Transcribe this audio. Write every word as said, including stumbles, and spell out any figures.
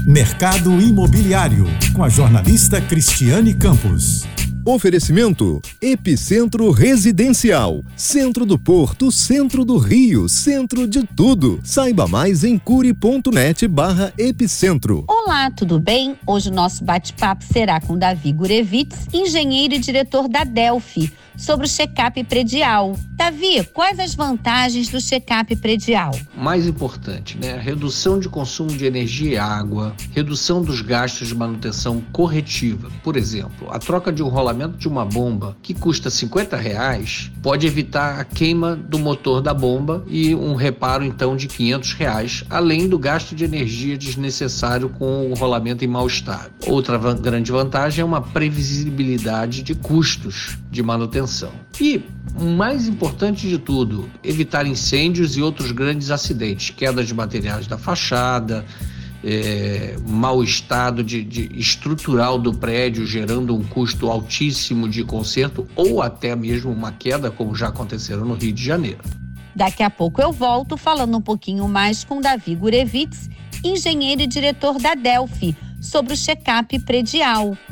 Mercado Imobiliário, com a jornalista Cristiane Campos. Oferecimento Epicentro Residencial, centro do Porto, centro do Rio, centro de tudo. Saiba mais em curi.net barra epicentro. Olá, tudo bem? Hoje o nosso bate-papo será com Davi Gurevitz, engenheiro e diretor da Delphi, sobre o check-up predial. Davi, quais as vantagens do check-up predial? Mais importante, né? A redução de consumo de energia e água, redução dos gastos de manutenção corretiva. Por exemplo, a troca de um rolamento de uma bomba que custa cinquenta reais pode evitar a queima do motor da bomba e um reparo então de quinhentos reais, além do gasto de energia desnecessário com o rolamento em mau estado. Outra van- grande vantagem é uma previsibilidade de custos de manutenção. E, o mais importante de tudo, evitar incêndios e outros grandes acidentes, queda de materiais da fachada, é, mau estado de, de estrutural do prédio, gerando um custo altíssimo de conserto ou até mesmo uma queda, como já aconteceram no Rio de Janeiro. Daqui a pouco eu volto falando um pouquinho mais com Davi Gurevitz, engenheiro e diretor da Delphi, sobre o check-up predial.